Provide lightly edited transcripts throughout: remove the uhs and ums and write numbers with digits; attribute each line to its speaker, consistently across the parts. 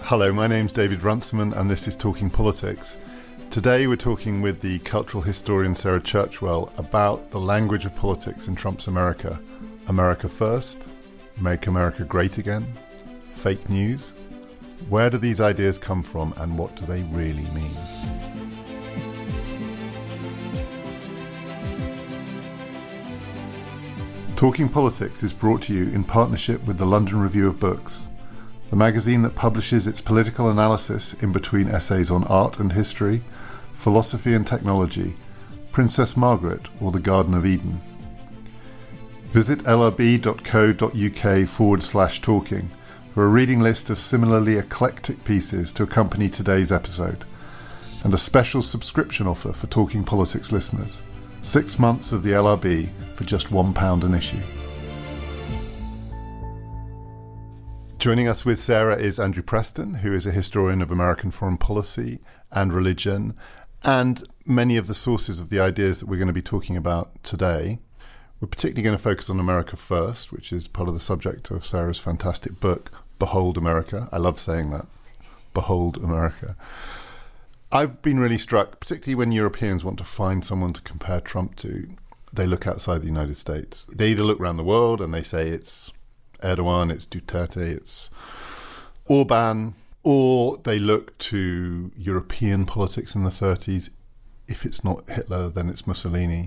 Speaker 1: Hello, my name's David Runciman and this is Talking Politics. Today we're talking with the cultural historian Sarah Churchwell about the language of politics in Trump's America. America first? Make America great again? Fake news? Where do these ideas come from and what do they really mean? Talking Politics is brought to you in partnership with the London Review of Books, the magazine that publishes its political analysis in between essays on art and history, philosophy and technology, Princess Margaret or the Garden of Eden. Visit lrb.co.uk/talking for a reading list of similarly eclectic pieces to accompany today's episode, and a special subscription offer for Talking Politics listeners. 6 months of the LRB for just £1 an issue. Joining us with Sarah is Andrew Preston, who is a historian of American foreign policy and religion, and many of the sources of the ideas that we're going to be talking about today. We're particularly going to focus on America First, which is part of the subject of Sarah's fantastic book, Behold America. I love saying that. Behold America. I've been really struck, particularly when Europeans want to find someone to compare Trump to, they look outside the United States. They either look around the world and they say it's Erdogan, it's Duterte, it's Orban, or they look to European politics in the 30s. If it's not Hitler, then it's Mussolini.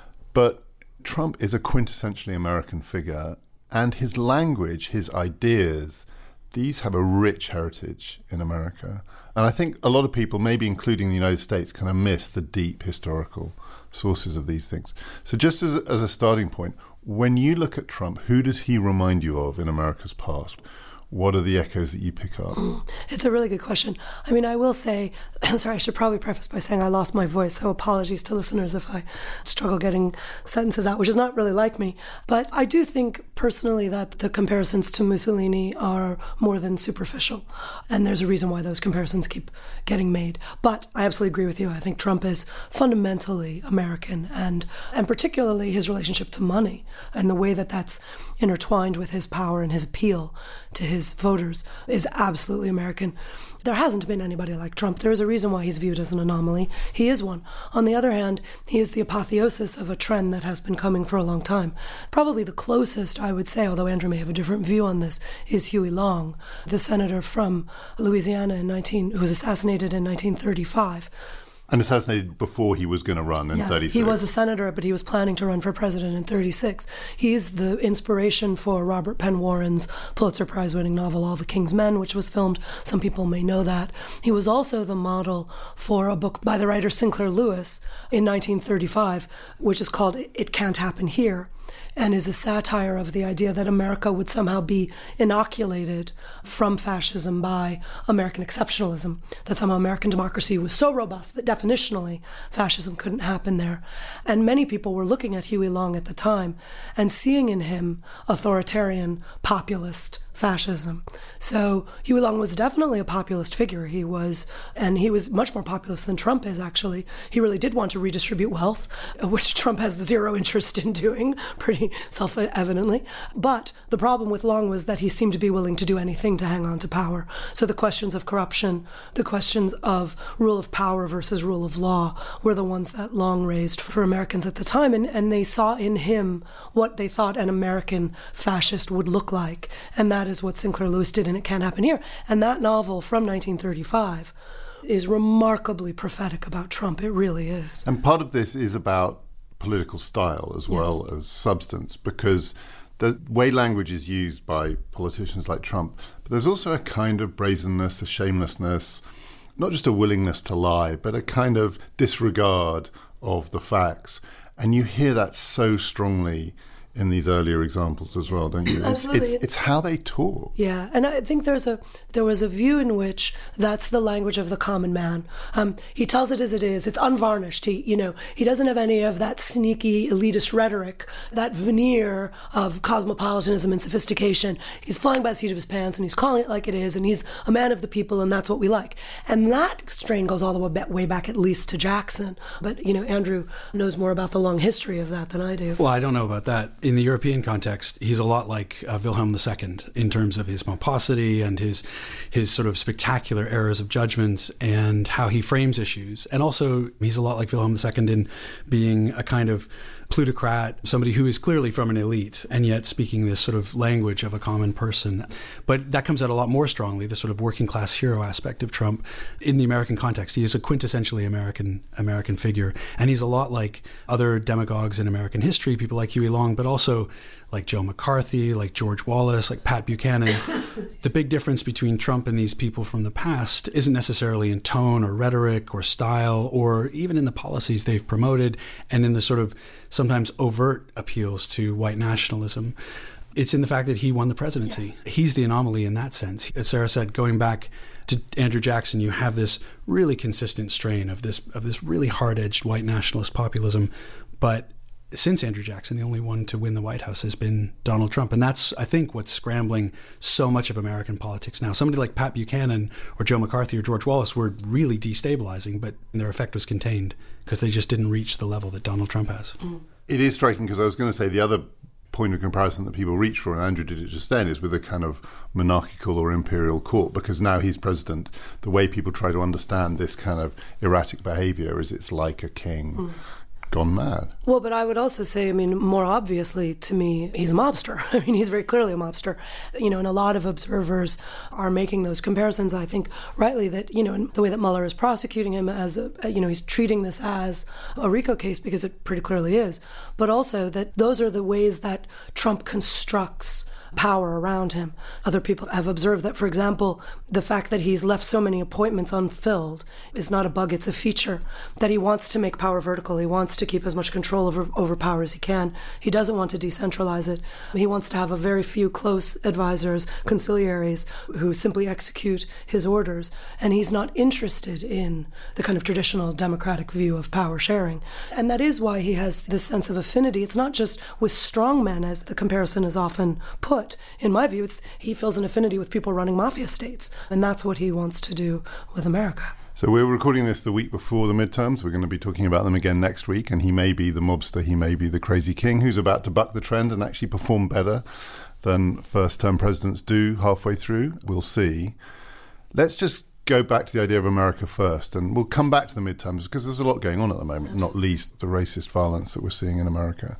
Speaker 1: But Trump is a quintessentially American figure, and his language, his ideas, these have a rich heritage in America. And I think a lot of people, maybe including the United States, kind of miss the deep historical sources of these things. So just as a starting point, when you look at Trump, who does he remind you of in America's past? What are the echoes that you pick up?
Speaker 2: It's a really good question. I mean, I will say, sorry, I should probably preface by saying I lost my voice, so apologies to listeners if I struggle getting sentences out, which is not really like me. But I do think personally that the comparisons to Mussolini are more than superficial. And there's a reason why those comparisons keep getting made. But I absolutely agree with you. I think Trump is fundamentally American, and particularly his relationship to money and the way that that's intertwined with his power and his appeal to his voters is absolutely American. There hasn't been anybody like Trump. There is a reason why he's viewed as an anomaly. He is one. On the other hand, he is the apotheosis of a trend that has been coming for a long time. Probably the closest, I would say, although Andrew may have a different view on this, is Huey Long, the senator from Louisiana who was assassinated in 1935.
Speaker 1: And assassinated before he was going to run in 36.
Speaker 2: He was a senator, but he was planning to run for president in 36. He's the inspiration for Robert Penn Warren's Pulitzer Prize-winning novel, All the King's Men, which was filmed. Some people may know that. He was also the model for a book by the writer Sinclair Lewis in 1935, which is called It Can't Happen Here, and is a satire of the idea that America would somehow be inoculated from fascism by American exceptionalism, that somehow American democracy was so robust that definitionally fascism couldn't happen there. And many people were looking at Huey Long at the time and seeing in him authoritarian, populist fascism. So Huey Long was definitely a populist figure. He was much more populist than Trump is, actually. He really did want to redistribute wealth, which Trump has zero interest in doing, pretty self-evidently. But the problem with Long was that he seemed to be willing to do anything to hang on to power. So the questions of corruption, the questions of rule of power versus rule of law were the ones that Long raised for Americans at the time. And they saw in him what they thought an American fascist would look like. And that is what Sinclair Lewis did in It Can't Happen Here. And that novel from 1935 is remarkably prophetic about Trump. It really is.
Speaker 1: And part of this is about political style as well as substance, because the way language is used by politicians like Trump, but there's also a kind of brazenness, a shamelessness, not just a willingness to lie, but a kind of disregard of the facts. And you hear that so strongly in these earlier examples as well, don't you?
Speaker 2: Absolutely.
Speaker 1: It's how they talk.
Speaker 2: Yeah, and I think there was a view in which that's the language of the common man. He tells it as it is. It's unvarnished. He doesn't have any of that sneaky elitist rhetoric, that veneer of cosmopolitanism and sophistication. He's flying by the seat of his pants and he's calling it like it is, and he's a man of the people, and that's what we like. And that strain goes all the way back at least to Jackson. But Andrew knows more about the long history of that than I do.
Speaker 3: Well, I don't know about that. in the European context, he's a lot like Wilhelm II in terms of his pomposity and his sort of spectacular errors of judgment and how he frames issues. And also, he's a lot like Wilhelm II in being a kind of plutocrat, somebody who is clearly from an elite and yet speaking this sort of language of a common person. But that comes out a lot more strongly, the sort of working class hero aspect of Trump in the American context. He is a quintessentially American figure. And he's a lot like other demagogues in American history, people like Huey Long, but also like Joe McCarthy, like George Wallace, like Pat Buchanan. The big difference between Trump and these people from the past isn't necessarily in tone or rhetoric or style or even in the policies they've promoted and in the sort of sometimes overt appeals to white nationalism. It's in the fact that he won the presidency. Yeah. He's the anomaly in that sense. As Sarah said, going back to Andrew Jackson, you have this really consistent strain of this really hard-edged white nationalist populism. But since Andrew Jackson, the only one to win the White House has been Donald Trump. And that's, I think, what's scrambling so much of American politics now. Somebody like Pat Buchanan or Joe McCarthy or George Wallace were really destabilizing, but their effect was contained because they just didn't reach the level that Donald Trump has.
Speaker 1: It is striking because I was going to say the other point of comparison that people reach for, and Andrew did it just then, is with a kind of monarchical or imperial court, because now he's president. The way people try to understand this kind of erratic behavior is it's like a king gone mad.
Speaker 2: Well, but I would also say, I mean, more obviously to me, he's a mobster. I mean, he's very clearly a mobster. You know, and a lot of observers are making those comparisons, I think, rightly, that, you know, in the way that Mueller is prosecuting him as, he's treating this as a RICO case because it pretty clearly is, but also that those are the ways that Trump constructs power around him. Other people have observed that, for example, the fact that he's left so many appointments unfilled is not a bug, it's a feature. That he wants to make power vertical. He wants to keep as much control over power as he can. He doesn't want to decentralize it. He wants to have a very few close advisors, conciliaries, who simply execute his orders. And he's not interested in the kind of traditional democratic view of power sharing. And that is why he has this sense of affinity. It's not just with strong men, as the comparison is often put. In my view, he feels an affinity with people running mafia states, and that's what he wants to do with America.
Speaker 1: So we're recording this the week before the midterms. We're going to be talking about them again next week, and he may be the mobster, he may be the crazy king who's about to buck the trend and actually perform better than first-term presidents do halfway through. We'll see. Let's just go back to the idea of America first, and we'll come back to the midterms because there's a lot going on at the moment, not least the racist violence that we're seeing in America.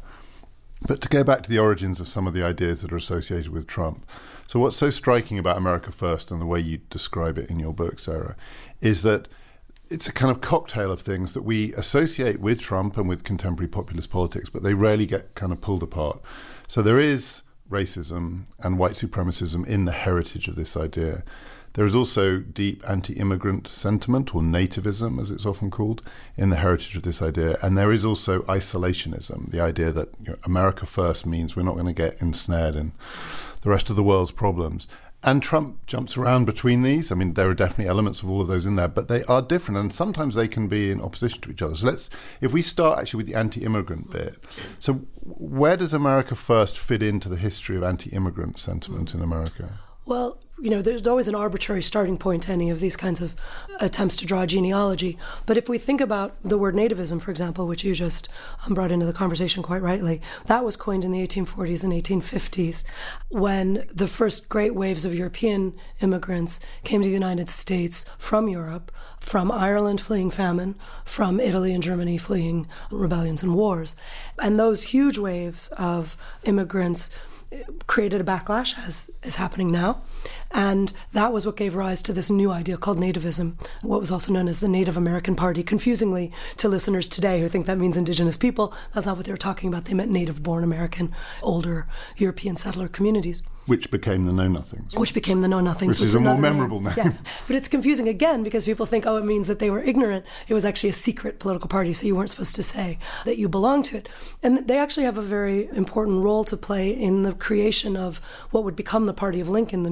Speaker 1: But to go back to the origins of some of the ideas that are associated with Trump. So what's so striking about America First and the way you describe it in your book, Sarah, is that it's a kind of cocktail of things that we associate with Trump and with contemporary populist politics, but they rarely get kind of pulled apart. So there is racism and white supremacism in the heritage of this idea. There is also deep anti-immigrant sentiment, or nativism, as it's often called, in the heritage of this idea. And there is also isolationism, the idea that America first means we're not going to get ensnared in the rest of the world's problems. And Trump jumps around between these. I mean, there are definitely elements of all of those in there, but they are different, and sometimes they can be in opposition to each other. So if we start actually with the anti-immigrant bit. So where does America First fit into the history of anti-immigrant sentiment in America?
Speaker 2: Well, there's always an arbitrary starting point to any of these kinds of attempts to draw a genealogy. But if we think about the word nativism, for example, which you just brought into the conversation quite rightly, that was coined in the 1840s and 1850s when the first great waves of European immigrants came to the United States from Europe, from Ireland fleeing famine, from Italy and Germany fleeing rebellions and wars. And those huge waves of immigrants created a backlash, as is happening now. And that was what gave rise to this new idea called nativism, what was also known as the Native American Party. Confusingly to listeners today who think that means indigenous people, that's not what they were talking about. They meant native-born American, older European settler communities.
Speaker 1: Which became the Know-Nothings.
Speaker 2: Which became the Know-Nothings.
Speaker 1: Which is a more memorable name.
Speaker 2: Yeah. But it's confusing again because people think, it means that they were ignorant. It was actually a secret political party, so you weren't supposed to say that you belonged to it. And they actually have a very important role to play in the creation of what would become the Party of Lincoln, the new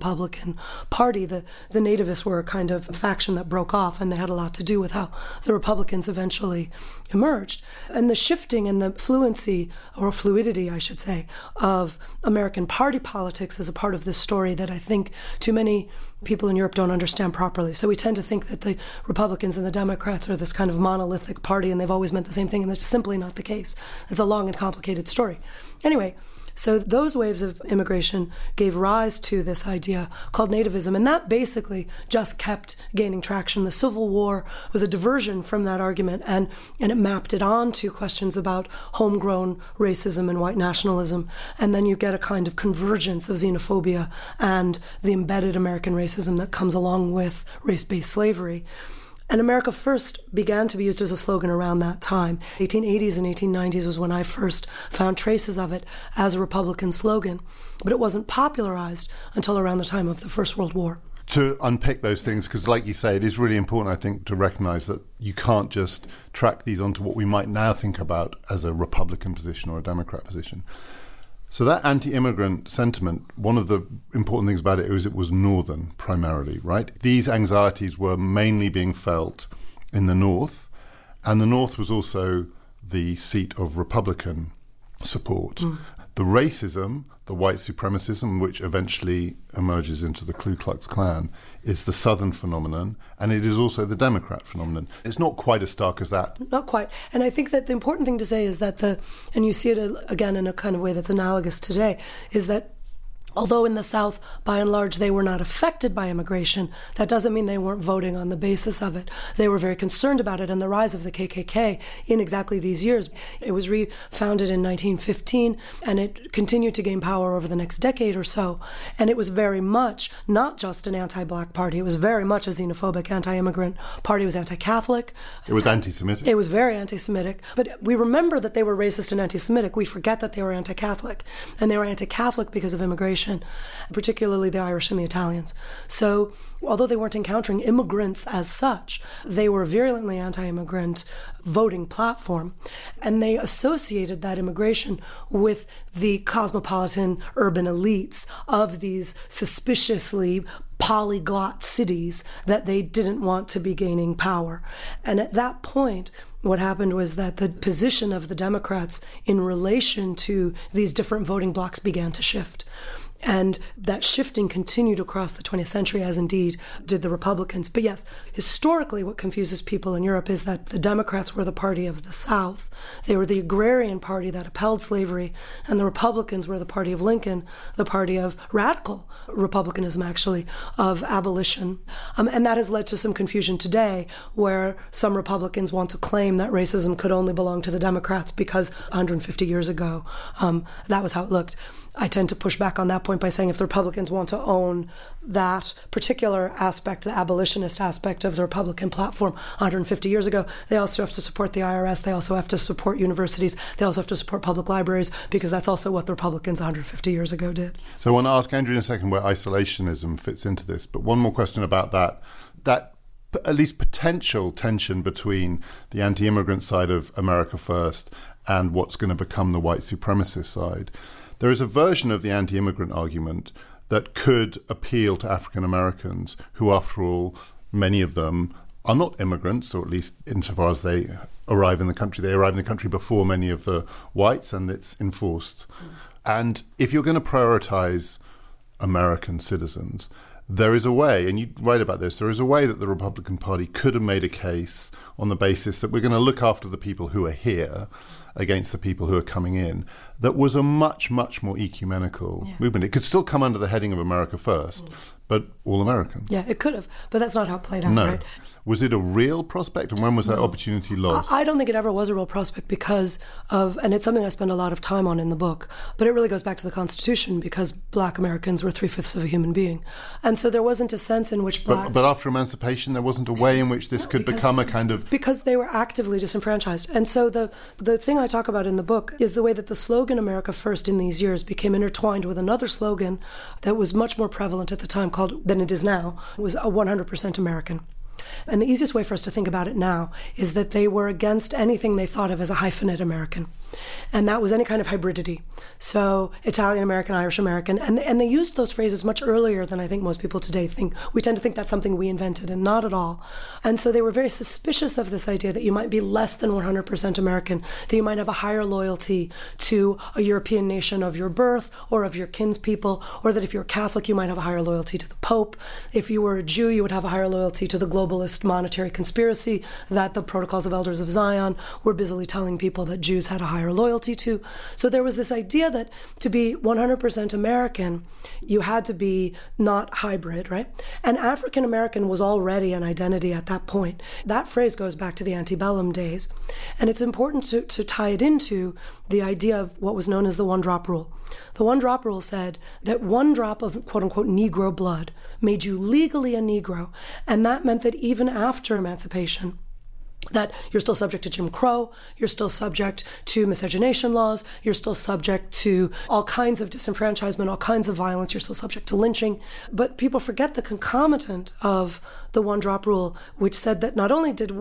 Speaker 2: Republican Party. The nativists were a kind of faction that broke off, and they had a lot to do with how the Republicans eventually emerged. And the shifting and the fluency, or fluidity, I should say, of American party politics is a part of this story that I think too many people in Europe don't understand properly. So we tend to think that the Republicans and the Democrats are this kind of monolithic party and they've always meant the same thing, and that's simply not the case. It's a long and complicated story. Anyway, so those waves of immigration gave rise to this idea called nativism, and that basically just kept gaining traction. The Civil War was a diversion from that argument, and it mapped it onto questions about homegrown racism and white nationalism, and then you get a kind of convergence of xenophobia and the embedded American racism that comes along with race-based slavery. And America First began to be used as a slogan around that time. 1880s and 1890s was when I first found traces of it as a Republican slogan, but it wasn't popularized until around the time of the First World War.
Speaker 1: To unpick those things, because like you say, it is really important, I think, to recognize that you can't just track these onto what we might now think about as a Republican position or a Democrat position. So that anti-immigrant sentiment, one of the important things about it was northern primarily, right? These anxieties were mainly being felt in the north, and the north was also the seat of Republican support. The racism, the white supremacism, which eventually emerges into the Ku Klux Klan, is the southern phenomenon, and it is also the Democrat phenomenon. It's not quite as stark as that.
Speaker 2: Not quite. And I think that the important thing to say is that and you see it again in a kind of way that's analogous today, is that although in the South, by and large, they were not affected by immigration, that doesn't mean they weren't voting on the basis of it. They were very concerned about it, and the rise of the KKK in exactly these years. It was refounded in 1915, and it continued to gain power over the next decade or so. And it was very much not just an anti-black party. It was very much a xenophobic, anti-immigrant party. It was anti-Catholic.
Speaker 1: It was anti-Semitic.
Speaker 2: It was very anti-Semitic. But we remember that they were racist and anti-Semitic. We forget that they were anti-Catholic. And they were anti-Catholic because of immigration, particularly the Irish and the Italians. So although they weren't encountering immigrants as such, they were a virulently anti-immigrant voting platform. And they associated that immigration with the cosmopolitan urban elites of these suspiciously polyglot cities that they didn't want to be gaining power. And at that point, what happened was that the position of the Democrats in relation to these different voting blocs began to shift. And that shifting continued across the 20th century, as indeed did the Republicans. But yes, historically, what confuses people in Europe is that the Democrats were the party of the South. They were the agrarian party that upheld slavery, and the Republicans were the party of Lincoln, the party of radical republicanism, actually, of abolition. And that has led to some confusion today, where some Republicans want to claim that racism could only belong to the Democrats because 150 years ago, that was how it looked. I tend to push back on that point by saying if the Republicans want to own that particular aspect, the abolitionist aspect of the Republican platform 150 years ago, they also have to support the IRS, they also have to support universities, they also have to support public libraries, because that's also what the Republicans 150 years ago did.
Speaker 1: So I want to ask Andrew in a second where isolationism fits into this, but one more question about that at least potential tension between the anti-immigrant side of America First and what's going to become the white supremacist side. There is a version of the anti-immigrant argument that could appeal to African Americans who, after all, many of them are not immigrants, or at least insofar as they arrive in the country. They arrive in the country before many of the whites, and it's enforced. And if you're going to prioritize American citizens, there is a way, and you write about this, there is a way that the Republican Party could have made a case on the basis that we're going to look after the people who are here against the people who are coming in, that was a much, much more ecumenical movement. It could still come under the heading of America First, but all American.
Speaker 2: Yeah, it could have, but that's not how it played out,
Speaker 1: No.
Speaker 2: right?
Speaker 1: Was it a real prospect, and when was that opportunity lost?
Speaker 2: I don't think it ever was a real prospect because of, and it's something I spend a lot of time on in the book, but it really goes back to the Constitution, because Black Americans were 3/5 of a human being. And so there wasn't a sense in which Black...
Speaker 1: But after emancipation, there wasn't a way in which this could become a kind of...
Speaker 2: Because they were actively disenfranchised. And so the thing I talk about in the book is the way that the slogan America First in these years became intertwined with another slogan that was much more prevalent at the time than it is now. It was a 100% American. And the easiest way for us to think about it now is that they were against anything they thought of as a hyphenate American. And that was any kind of hybridity. So Italian American, Irish American. And they used those phrases much earlier than I think most people today think. We tend to think that's something we invented, and not at all. And so they were very suspicious of this idea that you might be less than 100% American, that you might have a higher loyalty to a European nation of your birth or of your kinspeople, or that if you're Catholic, you might have a higher loyalty to the Pope. If you were a Jew, you would have a higher loyalty to the globalist monetary conspiracy that the Protocols of Elders of Zion were busily telling people that Jews had a higher loyalty to. So there was this idea that to be 100% American, you had to be not hybrid, right? And African American was already an identity at that point. That phrase goes back to the antebellum days. And it's important to tie it into the idea of what was known as the one-drop rule. The one-drop rule said that one drop of quote-unquote Negro blood made you legally a Negro. And that meant that even after emancipation, that you're still subject to Jim Crow, you're still subject to miscegenation laws, you're still subject to all kinds of disenfranchisement, all kinds of violence, you're still subject to lynching. But people forget the concomitant of the one-drop rule, which said that not only did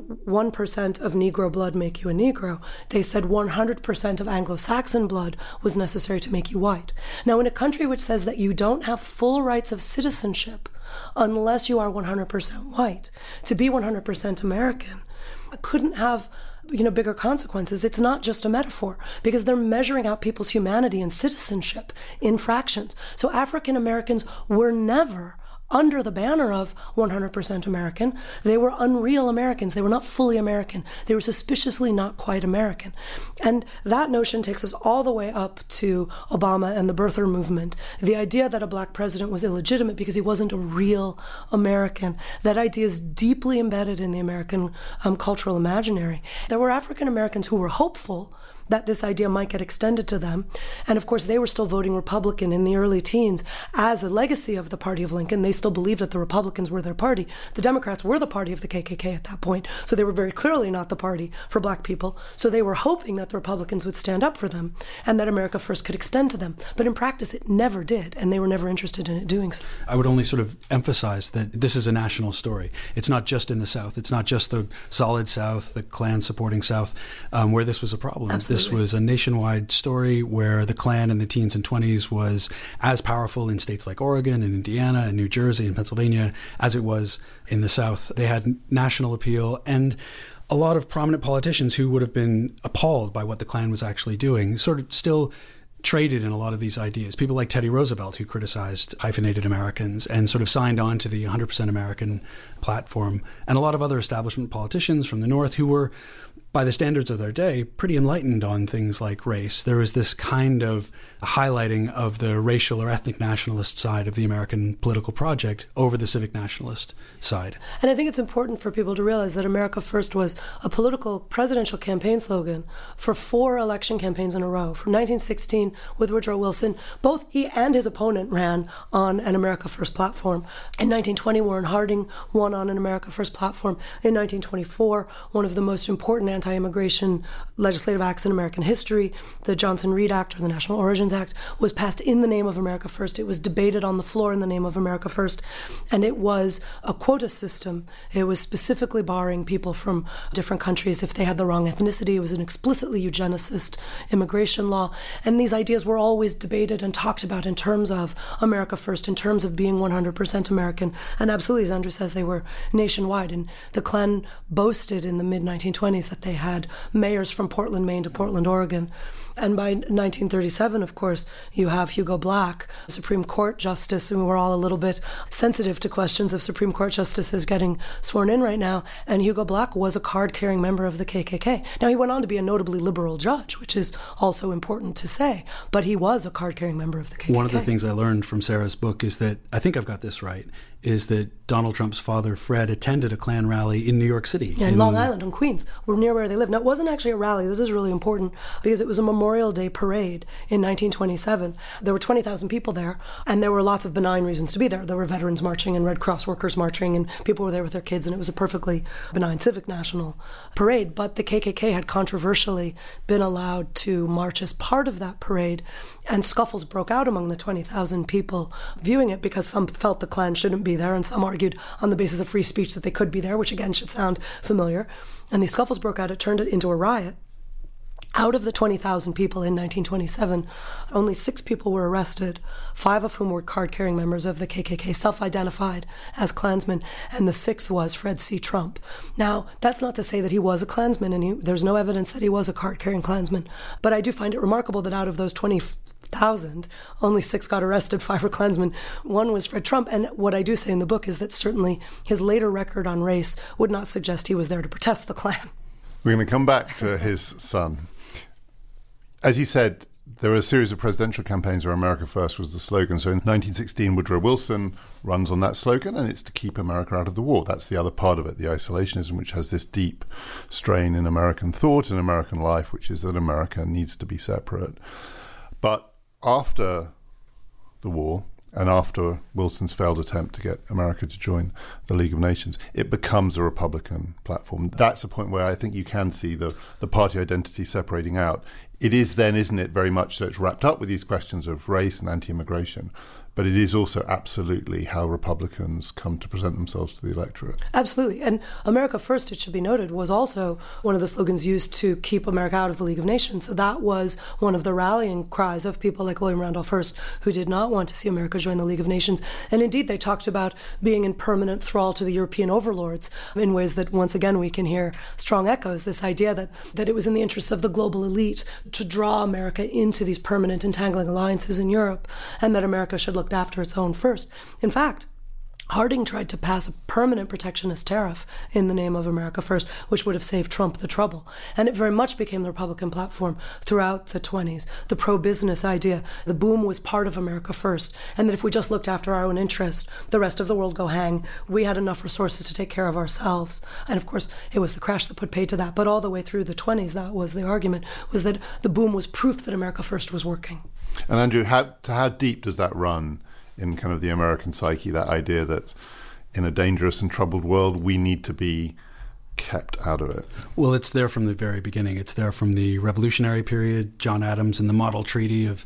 Speaker 2: 1% of Negro blood make you a Negro, they said 100% of Anglo-Saxon blood was necessary to make you white. Now, in a country which says that you don't have full rights of citizenship unless you are 100% white, to be 100% American couldn't have bigger consequences. It's not just a metaphor, because they're measuring out people's humanity and citizenship in fractions. So African Americans were never under the banner of 100% American. They were unreal Americans. They were not fully American. They were suspiciously not quite American. And that notion takes us all the way up to Obama and the birther movement. The idea that a black president was illegitimate because he wasn't a real American. That idea is deeply embedded in the American cultural imaginary. There were African Americans who were hopeful that this idea might get extended to them. And of course, they were still voting Republican in the early teens as a legacy of the party of Lincoln. They still believed that the Republicans were their party. The Democrats were the party of the KKK at that point, so they were very clearly not the party for black people. So they were hoping that the Republicans would stand up for them and that America First could extend to them. But in practice, it never did, and they were never interested in it doing so.
Speaker 3: I would only sort of emphasize that this is a national story. It's not just in the South. It's not just the solid South, the Klan-supporting South, where this was a problem.
Speaker 2: Absolutely.
Speaker 3: This was a nationwide story where the Klan in the teens and 20s was as powerful in states like Oregon and Indiana and New Jersey and Pennsylvania as it was in the South. They had national appeal, and a lot of prominent politicians who would have been appalled by what the Klan was actually doing sort of still traded in a lot of these ideas. People like Teddy Roosevelt, who criticized hyphenated Americans and sort of signed on to the 100% American platform, and a lot of other establishment politicians from the North who were, by the standards of their day, pretty enlightened on things like race. There was this kind of highlighting of the racial or ethnic nationalist side of the American political project over the civic nationalist side.
Speaker 2: And I think it's important for people to realize that America First was a political presidential campaign slogan for 4 election campaigns in a row. From 1916 with Woodrow Wilson, both he and his opponent ran on an America First platform. In 1920, Warren Harding won on an America First platform. In 1924, one of the most important anti-immigration legislative acts in American history, the Johnson-Reed Act, or the National Origins Act, was passed in the name of America First. It was debated on the floor in the name of America First, and it was a quota system. It was specifically barring people from different countries if they had the wrong ethnicity. It was an explicitly eugenicist immigration law, and these ideas were always debated and talked about in terms of America First, in terms of being 100% American, and absolutely, as Andrew says, they were nationwide. And the Klan boasted in the mid-1920s that they had mayors from Portland, Maine to Portland, Oregon. And by 1937, of course, you have Hugo Black, Supreme Court Justice, and we're all a little bit sensitive to questions of Supreme Court justices getting sworn in right now. And Hugo Black was a card-carrying member of the KKK. Now, he went on to be a notably liberal judge, which is also important to say, but he was a card-carrying member of the KKK.
Speaker 3: One of the things I learned from Sarah's book is that, I think I've got this right, is that Donald Trump's father, Fred, attended a Klan rally in New York City.
Speaker 2: Yeah, in Long Island, on Queens, near where they live. Now, it wasn't actually a rally. This is really important because it was a memorial Memorial Day parade in 1927. There were 20,000 people there, and there were lots of benign reasons to be there. There were veterans marching and Red Cross workers marching, and people were there with their kids, and it was a perfectly benign civic national parade. But the KKK had controversially been allowed to march as part of that parade, and scuffles broke out among the 20,000 people viewing it because some felt the Klan shouldn't be there, and some argued on the basis of free speech that they could be there, which again should sound familiar. And these scuffles broke out. It turned it into a riot. Out of the 20,000 people in 1927, only 6 people were arrested, 5 of whom were card-carrying members of the KKK, self-identified as Klansmen, and the 6th was Fred C. Trump. Now, that's not to say that he was a Klansman, and there's no evidence that he was a card-carrying Klansman, but I do find it remarkable that out of those 20,000, only 6 got arrested, 5 were Klansmen. 1 was Fred Trump, and what I do say in the book is that certainly his later record on race would not suggest he was there to protest the Klan.
Speaker 1: We're going to come back to his son. As you said, there were a series of presidential campaigns where America First was the slogan. So in 1916, Woodrow Wilson runs on that slogan, and it's to keep America out of the war. That's the other part of it, the isolationism, which has this deep strain in American thought and American life, which is that America needs to be separate. But after the war, and after Wilson's failed attempt to get America to join the League of Nations, it becomes a Republican platform. That's a point where I think you can see the party identity separating out. It is then, isn't it, very much so it's wrapped up with these questions of race and anti-immigration, but it is also absolutely how Republicans come to present themselves to the electorate.
Speaker 2: Absolutely. And America First, it should be noted, was also one of the slogans used to keep America out of the League of Nations. So that was one of the rallying cries of people like William Randolph Hearst, who did not want to see America join the League of Nations. And indeed, they talked about being in permanent thrall to the European overlords in ways that, once again, we can hear strong echoes, this idea that it was in the interests of the global elite to draw America into these permanent entangling alliances in Europe, and that America should look after its own first. In fact, Harding tried to pass a permanent protectionist tariff in the name of America First, which would have saved Trump the trouble. And it very much became the Republican platform throughout the 20s. The pro-business idea, the boom was part of America First, and that if we just looked after our own interest, the rest of the world go hang. We had enough resources to take care of ourselves. And of course, it was the crash that put paid to that. But all the way through the 20s, that was the argument, was that the boom was proof that America First was working.
Speaker 1: And Andrew, how deep does that run in kind of the American psyche, that idea that in a dangerous and troubled world, we need to be kept out of it?
Speaker 3: Well, it's there from the very beginning. It's there from the Revolutionary period. John Adams in the Model Treaty of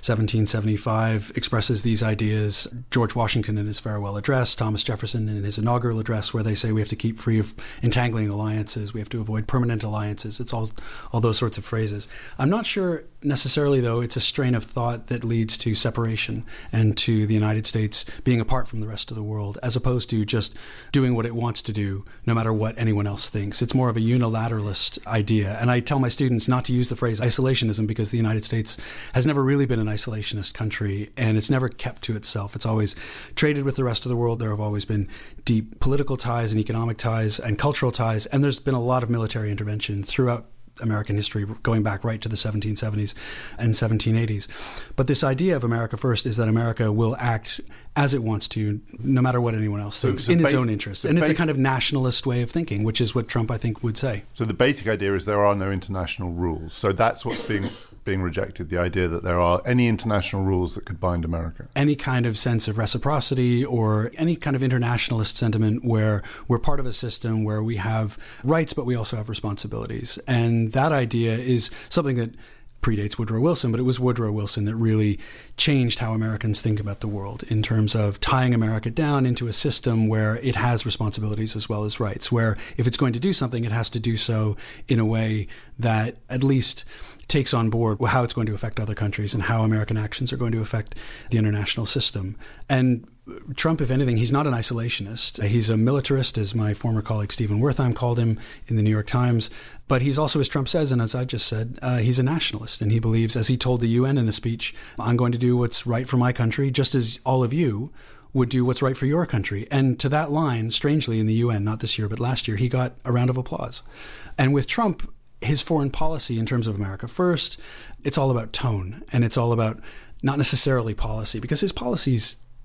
Speaker 3: 1775 expresses these ideas. George Washington in his farewell address, Thomas Jefferson in his inaugural address, where they say we have to keep free of entangling alliances, we have to avoid permanent alliances. It's all those sorts of phrases. I'm not sure necessarily, though, it's a strain of thought that leads to separation and to the United States being apart from the rest of the world, as opposed to just doing what it wants to do, no matter what anyone else thinks. It's more of a unilateralist idea. And I tell my students not to use the phrase isolationism, because the United States has never really been an isolationist country, and it's never kept to itself. It's always traded with the rest of the world. There have always been deep political ties and economic ties and cultural ties, and there's been a lot of military intervention throughout American history, going back right to the 1770s and 1780s. But this idea of America First is that America will act as it wants to, no matter what anyone else thinks, in its own interests. And it's a kind of nationalist way of thinking, which is what Trump, I think, would say.
Speaker 1: So the basic idea is there are no international rules. So that's what's being rejected, the idea that there are any international rules that could bind America.
Speaker 3: Any kind of sense of reciprocity or any kind of internationalist sentiment where we're part of a system where we have rights, but we also have responsibilities. And that idea is something that predates Woodrow Wilson, but it was Woodrow Wilson that really changed how Americans think about the world in terms of tying America down into a system where it has responsibilities as well as rights, where if it's going to do something, it has to do so in a way that at least takes on board how it's going to affect other countries and how American actions are going to affect the international system. And Trump, if anything, he's not an isolationist. He's a militarist, as my former colleague Stephen Wertheim called him in the New York Times. But he's also, as Trump says, and as I just said, he's a nationalist. And he believes, as he told the UN in a speech, I'm going to do what's right for my country, just as all of you would do what's right for your country. And to that line, strangely, in the UN, not this year, but last year, he got a round of applause. And with Trump, his foreign policy in terms of America First, it's all about tone, and it's all about not necessarily policy, because his policies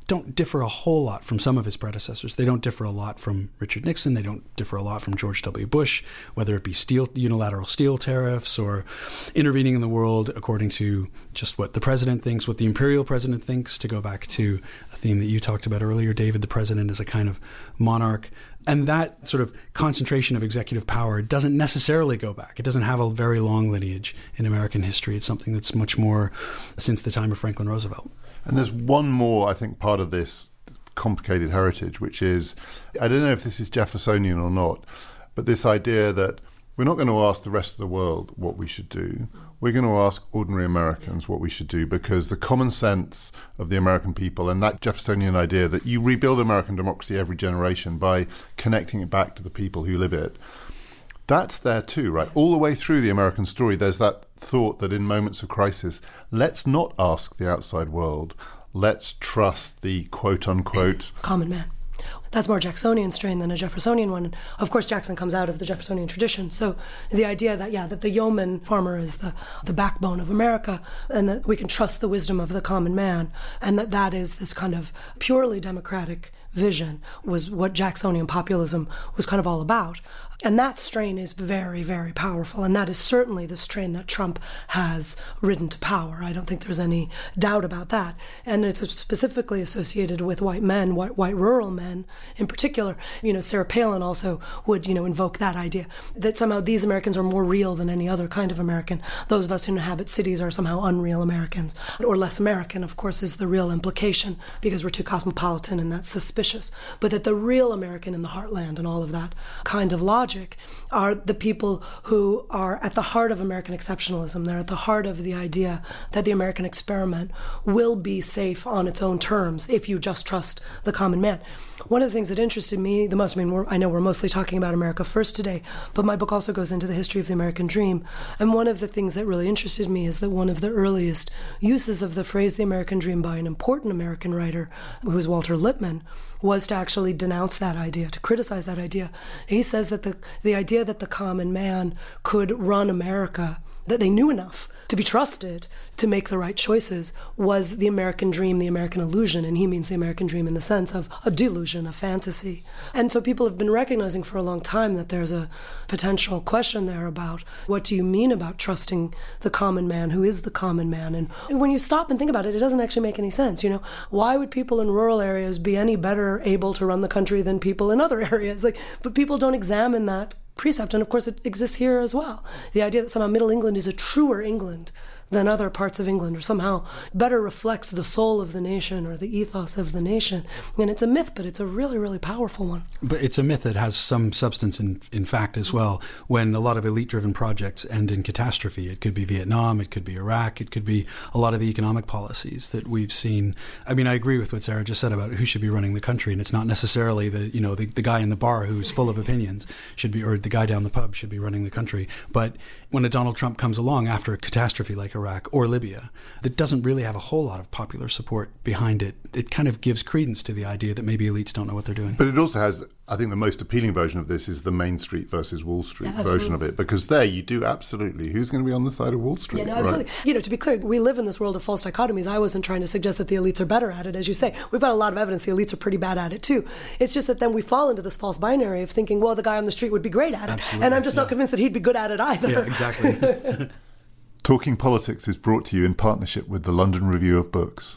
Speaker 3: don't differ a whole lot from some of his predecessors. They don't differ a lot from Richard Nixon. They don't differ a lot from George W. Bush, whether it be unilateral steel tariffs or intervening in the world according to just what the president thinks, what the imperial president thinks, to go back to a theme that you talked about earlier, David, the president is a kind of monarch. And that sort of concentration of executive power doesn't necessarily go back. It doesn't have a very long lineage in American history. It's something that's much more since the time of Franklin Roosevelt.
Speaker 1: And there's one more, I think, part of this complicated heritage, which is, I don't know if this is Jeffersonian or not, but this idea that we're not going to ask the rest of the world what we should do. We're going to ask ordinary Americans what we should do, because the common sense of the American people and that Jeffersonian idea that you rebuild American democracy every generation by connecting it back to the people who live it, that's there too, right? All the way through the American story, there's that thought that in moments of crisis, let's not ask the outside world. Let's trust the quote-unquote
Speaker 2: common man. That's more Jacksonian strain than a Jeffersonian one. And of course, Jackson comes out of the Jeffersonian tradition. So the idea that, that the yeoman farmer is the backbone of America, and that we can trust the wisdom of the common man, and that is this kind of purely democratic vision, was what Jacksonian populism was kind of all about. And that strain is very, very powerful. And that is certainly the strain that Trump has ridden to power. I don't think there's any doubt about that. And it's specifically associated with white men, white rural men in particular. Sarah Palin also would, invoke that idea that somehow these Americans are more real than any other kind of American. Those of us who inhabit cities are somehow unreal Americans, or less American, of course, is the real implication, because we're too cosmopolitan and that's suspicious. But that the real American in the heartland and all of that kind of logic are the people who are at the heart of American exceptionalism. They're at the heart of the idea that the American experiment will be safe on its own terms if you just trust the common man. One of the things that interested me the most, I know we're mostly talking about America First today, but my book also goes into the history of the American dream. And one of the things that really interested me is that one of the earliest uses of the phrase the American dream by an important American writer, who was Walter Lippmann, was to actually denounce that idea, to criticize that idea. He says that the idea that the common man could run America, that they knew enough to be trusted to make the right choices, was the American dream, the American illusion. And he means the American dream in the sense of a delusion, a fantasy. And so people have been recognizing for a long time that there's a potential question there about what do you mean about trusting the common man? Who is the common man? And when you stop and think about it, it doesn't actually make any sense. Why would people in rural areas be any better able to run the country than people in other areas? But people don't examine that precept, and of course it exists here as well. The idea that somehow Middle England is a truer England than other parts of England, or somehow better reflects the soul of the nation or the ethos of the nation. And it's a myth, but it's a really, really powerful one.
Speaker 3: But it's a myth that has some substance in fact as well. When a lot of elite-driven projects end in catastrophe, it could be Vietnam, it could be Iraq, it could be a lot of the economic policies that we've seen. I mean, I agree with what Sarah just said about who should be running the country, and it's not necessarily the guy in the bar who's full of opinions should be, or the guy down the pub should be running the country. But when a Donald Trump comes along after a catastrophe like Iraq or Libya, that doesn't really have a whole lot of popular support behind it, it kind of gives credence to the idea that maybe elites don't know what they're doing.
Speaker 1: But it also has, I think the most appealing version of this is the Main Street versus Wall Street version of it, because there you do absolutely, who's going to be on the side of Wall Street?
Speaker 2: Yeah, no, absolutely. Right? To be clear, we live in this world of false dichotomies. I wasn't trying to suggest that the elites are better at it, as you say. We've got a lot of evidence the elites are pretty bad at it too. It's just that then we fall into this false binary of thinking, well, the guy on the street would be great at it.
Speaker 3: Absolutely.
Speaker 2: And I'm just not convinced that he'd be good at it either.
Speaker 3: Yeah, exactly.
Speaker 1: Talking Politics is brought to you in partnership with the London Review of Books.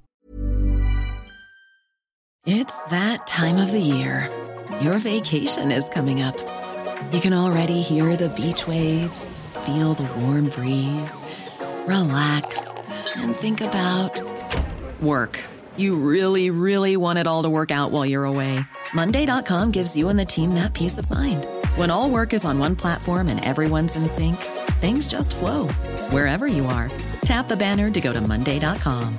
Speaker 4: It's that time of the year. Your vacation is coming up. You can already hear the beach waves, feel the warm breeze, relax, and think about work. You really, really want it all to work out while you're away. Monday.com gives you and the team that peace of mind. When all work is on one platform and everyone's in sync, things just flow. Wherever you are, tap the banner to go to Monday.com.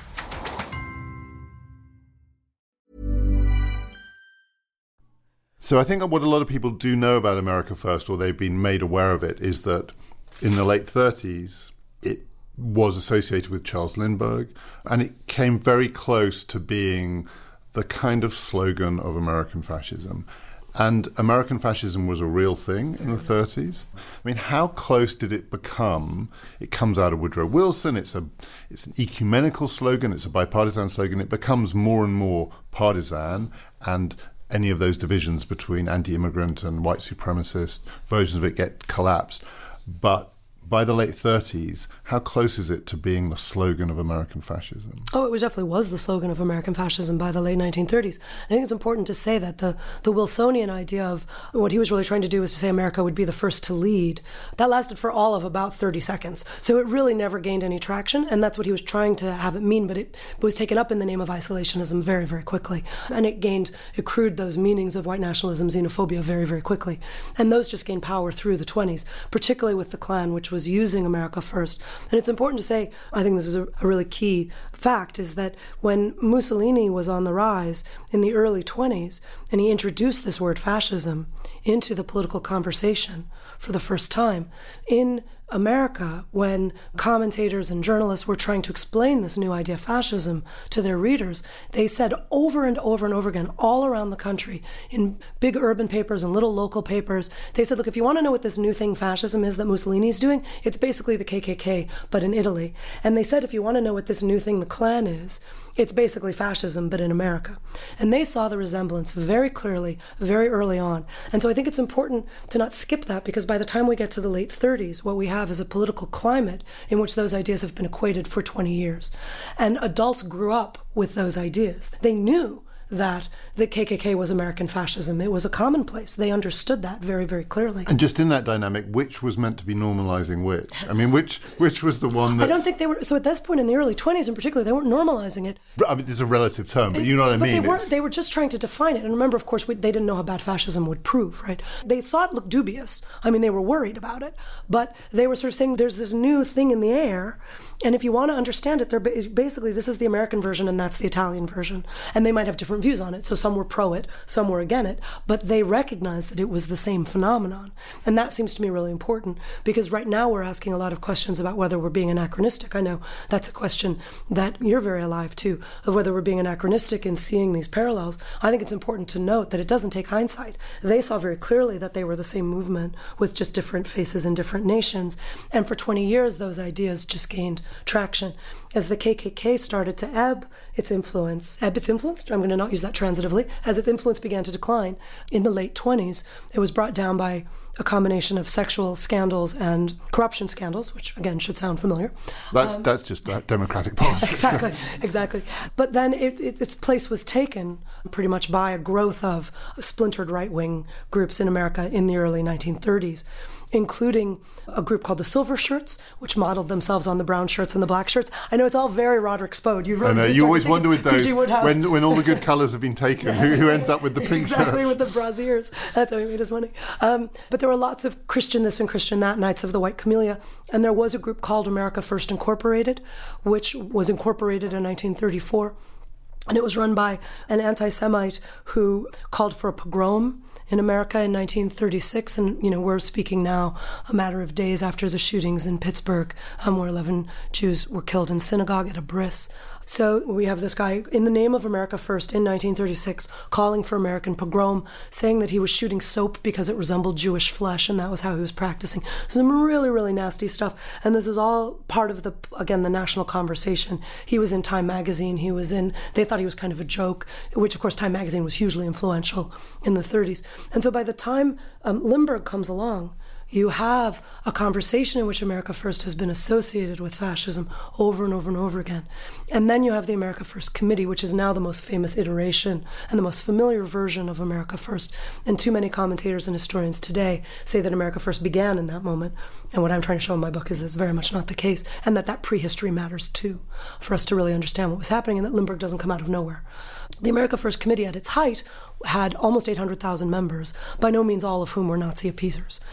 Speaker 1: So I think what a lot of people do know about America First, or they've been made aware of it, is that in the late 30s, it was associated with Charles Lindbergh, and it came very close to being the kind of slogan of American fascism. And American fascism was a real thing in the 30s. I mean, how close did it become? It comes out of Woodrow Wilson. It's an ecumenical slogan. It's a bipartisan slogan. It becomes more and more partisan, and any of those divisions between anti-immigrant and white supremacist versions of it get collapsed. But by the late 30s, how close is it to being the slogan of American fascism?
Speaker 2: Oh, it definitely was the slogan of American fascism by the late 1930s. I think it's important to say that the Wilsonian idea of what he was really trying to do was to say America would be the first to lead. That lasted for all of about 30 seconds. So it really never gained any traction, and that's what he was trying to have it mean, but it was taken up in the name of isolationism very, very quickly. And it accrued those meanings of white nationalism, xenophobia very, very quickly. And those just gained power through the 20s, particularly with the Klan, which was using America first. And it's important to say, I think this is a really key fact, is that when Mussolini was on the rise in the early 20s, and he introduced this word fascism into the political conversation for the first time, in America, when commentators and journalists were trying to explain this new idea of fascism to their readers, they said over and over and over again, all around the country, in big urban papers and little local papers, they said, look, if you want to know what this new thing fascism is that Mussolini's doing, it's basically the KKK, but in Italy. And they said, if you want to know what this new thing the Klan is, it's basically fascism, but in America. And they saw the resemblance very clearly, very early on. And so I think it's important to not skip that, because by the time we get to the late 30s, what we have is a political climate in which those ideas have been equated for 20 years. And adults grew up with those ideas. They knew that the KKK was American fascism. It was a commonplace. They understood that very, very clearly.
Speaker 1: And just in that dynamic, which was meant to be normalizing which? I mean, which was the one that...
Speaker 2: I don't think they were... So at this point, in the early 20s in particular, they weren't normalizing it.
Speaker 1: I mean, it's a relative term, but you know what I mean?
Speaker 2: But they were just trying to define it. And remember, of course, they didn't know how bad fascism would prove, right? They saw it look dubious. I mean, they were worried about it. But they were sort of saying, there's this new thing in the air, and if you want to understand it, basically, this is the American version and that's the Italian version. And they might have different views on it. So some were pro it, some were against it, but they recognized that it was the same phenomenon. And that seems to me really important, because right now we're asking a lot of questions about whether we're being anachronistic. I know that's a question that you're very alive to, of whether we're being anachronistic in seeing these parallels. I think it's important to note that it doesn't take hindsight. They saw very clearly that they were the same movement with just different faces in different nations. And for 20 years, those ideas just gained traction. As the KKK started to ebb its influence, I'm going to not use that transitively, as its influence began to decline in the late 20s, it was brought down by a combination of sexual scandals and corruption scandals, which again should sound familiar.
Speaker 1: That's just democratic policy.
Speaker 2: Exactly. But then its place was taken pretty much by a growth of splintered right-wing groups in America in the early 1930s, including a group called the Silver Shirts, which modeled themselves on the brown shirts and the black shirts. I know it's all very Roderick Spode. You
Speaker 1: always wonder with those, when all the good colours have been taken, who ends up with the pink shirts?
Speaker 2: Exactly, with the brassiers. That's how he made his money. But there were lots of Christian this and Christian that, Knights of the White Camellia, and there was a group called America First Incorporated, which was incorporated in 1934. And it was run by an anti-Semite who called for a pogrom in America in 1936. And, we're speaking now a matter of days after the shootings in Pittsburgh, where 11 Jews were killed in synagogue at a bris. So we have this guy, in the name of America First, in 1936, calling for American pogrom, saying that he was shooting soap because it resembled Jewish flesh, and that was how he was practicing. Some really, really nasty stuff. And this is all part of the national conversation. He was in Time magazine. They thought he was kind of a joke, which, of course, Time magazine was hugely influential in the 30s. And so by the time Lindbergh comes along, you have a conversation in which America First has been associated with fascism over and over and over again. And then you have the America First Committee, which is now the most famous iteration and the most familiar version of America First. And too many commentators and historians today say that America First began in that moment. And what I'm trying to show in my book is that's very much not the case, and that prehistory matters too, for us to really understand what was happening, and that Lindbergh doesn't come out of nowhere. The America First Committee at its height had almost 800,000 members, by no means all of whom were Nazi appeasers. There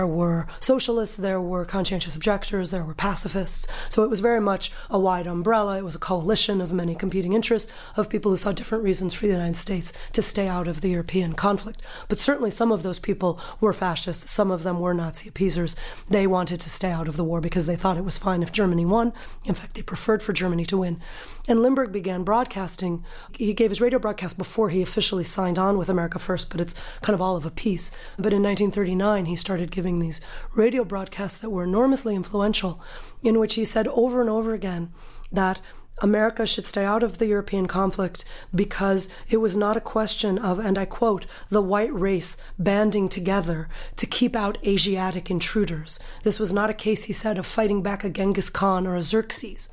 Speaker 2: there were socialists, there were conscientious objectors, there were pacifists. So it was very much a wide umbrella. It was a coalition of many competing interests of people who saw different reasons for the United States to stay out of the European conflict. But certainly some of those people were fascists. Some of them were Nazi appeasers. They wanted to stay out of the war because they thought it was fine if Germany won. In fact, they preferred for Germany to win. And Lindbergh began broadcasting. He gave his radio broadcast before he officially signed on with America First, but it's kind of all of a piece. But in 1939, he started giving these radio broadcasts that were enormously influential, in which he said over and over again that America should stay out of the European conflict because it was not a question of, and I quote, the white race banding together to keep out Asiatic intruders. This was not a case, he said, of fighting back a Genghis Khan or a Xerxes.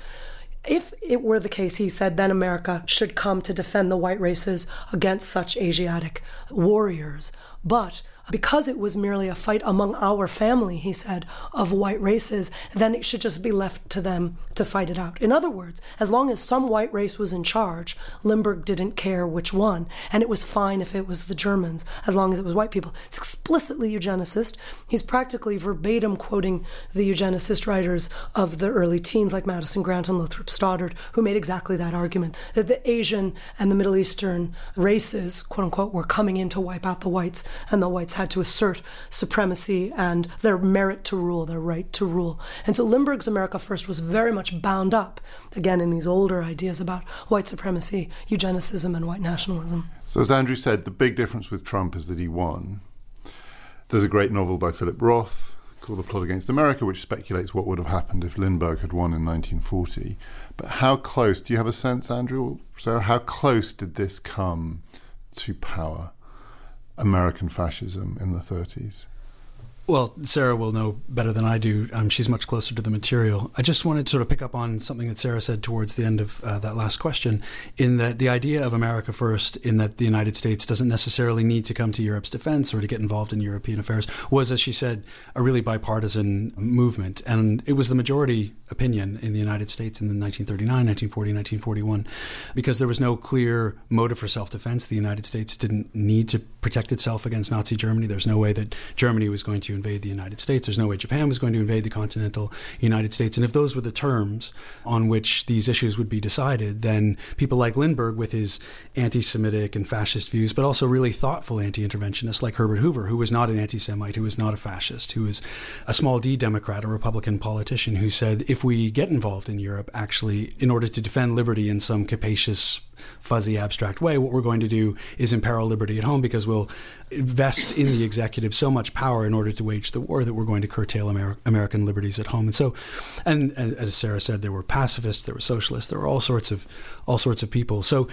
Speaker 2: If it were the case, he said, then America should come to defend the white races against such Asiatic warriors. But because it was merely a fight among our family, he said, of white races, then it should just be left to them to fight it out. In other words, as long as some white race was in charge, Lindbergh didn't care which one, and it was fine if it was the Germans, as long as it was white people. It's explicitly eugenicist. He's practically verbatim quoting the eugenicist writers of the early teens, like Madison Grant and Lothrop Stoddard, who made exactly that argument, that the Asian and the Middle Eastern races, quote unquote, were coming in to wipe out the whites, and the whites had to assert supremacy and their merit to rule, their right to rule. And so Lindbergh's America First was very much bound up, again, in these older ideas about white supremacy, eugenicism, and white nationalism.
Speaker 1: So as Andrew said, the big difference with Trump is that he won. There's a great novel by Philip Roth called The Plot Against America, which speculates what would have happened if Lindbergh had won in 1940. But how close, do you have a sense, Andrew or Sarah, how close did this come to power? American fascism in the 30s?
Speaker 3: Well, Sarah will know better than I do. She's much closer to the material. I just wanted to sort of pick up on something that Sarah said towards the end of that last question, in that the idea of America First, in that the United States doesn't necessarily need to come to Europe's defense or to get involved in European affairs, was, as she said, a really bipartisan movement. And it was the majority opinion in the United States in the 1939, 1940, 1941, because there was no clear motive for self-defense. The United States didn't need to protect itself against Nazi Germany. There's no way that Germany was going to invade the United States. There's no way Japan was going to invade the continental United States. And if those were the terms on which these issues would be decided, then people like Lindbergh, with his anti-Semitic and fascist views, but also really thoughtful anti-interventionists like Herbert Hoover, who was not an anti-Semite, who was not a fascist, who was a small d Democrat, a Republican politician, who said, if we get involved in Europe, actually, in order to defend liberty in some capacious, fuzzy, abstract way, what we're going to do is imperil liberty at home, because we'll invest in the executive so much power in order to wage the war that we're going to curtail American liberties at home. And so, and as Sarah said, there were pacifists, there were socialists, there were all sorts of people. So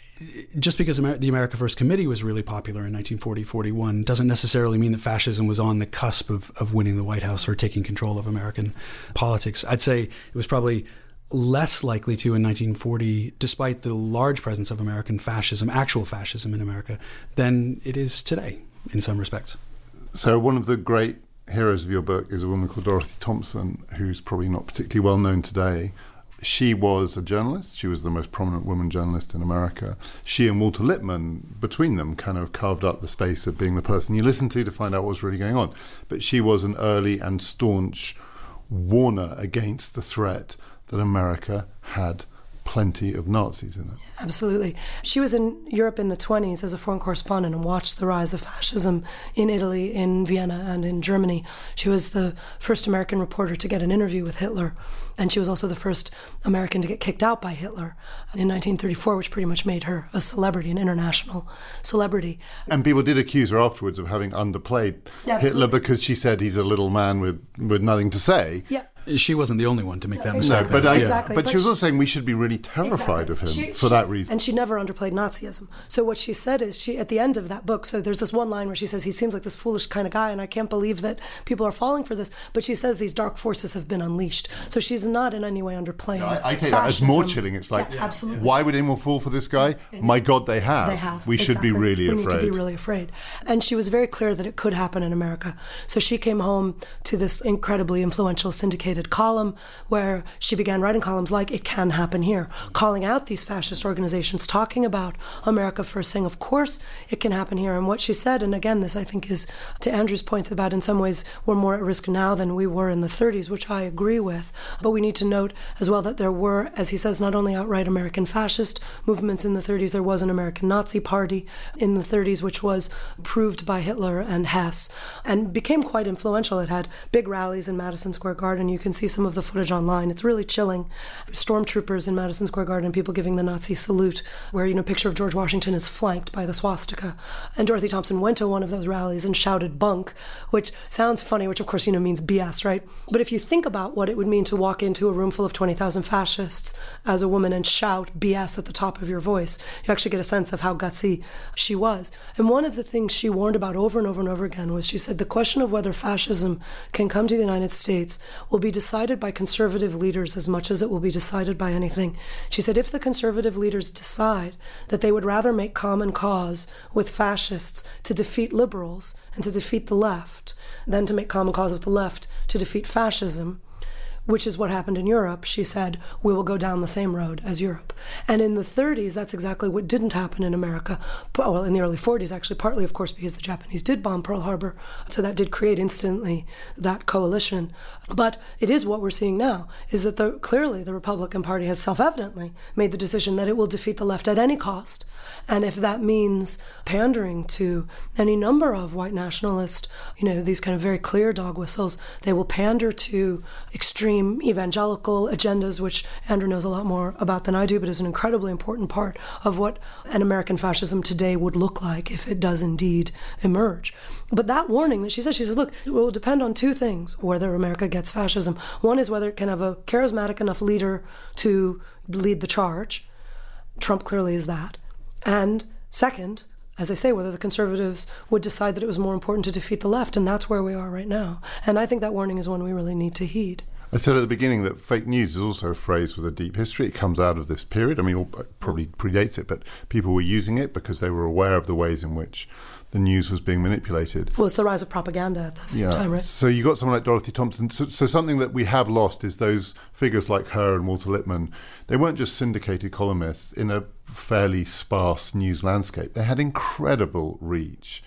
Speaker 3: just because the America First Committee was really popular in 1940-41 doesn't necessarily mean that fascism was on the cusp of winning the White House or taking control of American politics. I'd say it was probably less likely to in 1940, despite the large presence of American fascism, actual fascism in America, than it is today in some respects.
Speaker 1: So one of the great heroes of your book is a woman called Dorothy Thompson, who's probably not particularly well known today. She was a journalist. She was the most prominent woman journalist in America. She and Walter Lippmann, between them, kind of carved up the space of being the person you listen to find out what's really going on. But she was an early and staunch warner against the threat that America had plenty of Nazis in it.
Speaker 2: Absolutely. She was in Europe in the 1920s as a foreign correspondent and watched the rise of fascism in Italy, in Vienna, and in Germany. She was the first American reporter to get an interview with Hitler, and she was also the first American to get kicked out by Hitler in 1934, which pretty much made her a celebrity, an international celebrity.
Speaker 1: And people did accuse her afterwards of having underplayed Hitler because she said he's a little man with nothing to say.
Speaker 2: Yeah.
Speaker 3: She wasn't the only one to make that mistake.
Speaker 1: No, but she was also saying we should be really terrified of him for that reason.
Speaker 2: And she never underplayed Nazism. So what she said is, she at the end of that book, so there's this one line where she says, he seems like this foolish kind of guy, and I can't believe that people are falling for this. But she says these dark forces have been unleashed. So she's not in any way underplaying
Speaker 1: I take that as more chilling. It's like, why would anyone fall for this guy? My God, they have.
Speaker 2: They have.
Speaker 1: We should be really afraid.
Speaker 2: We need to be really afraid. And she was very clear that it could happen in America. So she came home to this incredibly influential syndicated dedicated column where she began writing columns like It Can Happen Here, calling out these fascist organizations, talking about America First, saying, of course, it can happen here. And what she said, and again, this I think is to Andrew's points about in some ways we're more at risk now than we were in the 30s, which I agree with. But we need to note as well that there were, as he says, not only outright American fascist movements in the 30s, there was an American Nazi party in the 30s, which was approved by Hitler and Hess and became quite influential. It had big rallies in Madison Square Garden. You can see some of the footage online. It's really chilling. Stormtroopers in Madison Square Garden, people giving the Nazi salute, where, a picture of George Washington is flanked by the swastika. And Dorothy Thompson went to one of those rallies and shouted bunk, which sounds funny, which of course, means BS, right? But if you think about what it would mean to walk into a room full of 20,000 fascists as a woman and shout BS at the top of your voice, you actually get a sense of how gutsy she was. And one of the things she warned about over and over and over again was, she said, the question of whether fascism can come to the United States will be decided by conservative leaders as much as it will be decided by anything. She said, if the conservative leaders decide that they would rather make common cause with fascists to defeat liberals and to defeat the left than to make common cause with the left to defeat fascism, which is what happened in Europe, she said, we will go down the same road as Europe. And in the 30s, that's exactly what didn't happen in America. Well, in the early 40s, actually, partly, of course, because the Japanese did bomb Pearl Harbor. So that did create instantly that coalition. But it is what we're seeing now, is that clearly the Republican Party has self-evidently made the decision that it will defeat the left at any cost. And if that means pandering to any number of white nationalist, these kind of very clear dog whistles, they will pander to extreme evangelical agendas, which Andrew knows a lot more about than I do, but is an incredibly important part of what an American fascism today would look like if it does indeed emerge. But that warning that she says, look, it will depend on two things, whether America gets fascism. One is whether it can have a charismatic enough leader to lead the charge. Trump clearly is that. And second, as I say, whether the conservatives would decide that it was more important to defeat the left, and that's where we are right now. And I think that warning is one we really need to heed.
Speaker 1: I said at the beginning that fake news is also a phrase with a deep history. It comes out of this period. It probably predates it, but people were using it because they were aware of the ways in which the news was being manipulated.
Speaker 2: Well, it's the rise of propaganda at the same time, right?
Speaker 1: So you got someone like Dorothy Thompson. So something that we have lost is those figures like her and Walter Lippmann. They weren't just syndicated columnists in a fairly sparse news landscape. They had incredible reach.